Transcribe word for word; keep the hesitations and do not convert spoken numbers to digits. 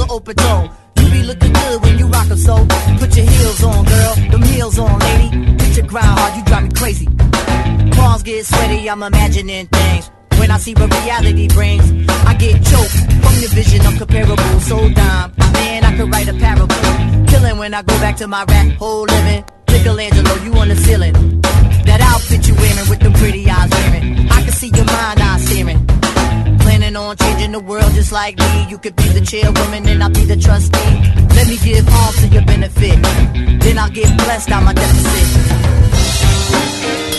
open toe. You be looking good when you rock 'em, so put your heels on, girl. Them heels on, lady. Hit your grind hard, you drive me crazy. Palms get sweaty, I'm imagining things. When I see what reality brings, I get choked from your vision of comparable. So dime, man, I could write a parable. Killing when I go back to my rap hole living. Michelangelo, you on the ceiling. That outfit you wearing with the pretty eyes wearing. I can see your mind eye staring. Planning on changing the world just like me. You could be the chairwoman and I'll be the trustee. Let me give all to your benefit. Then I'll get blessed out my deficit.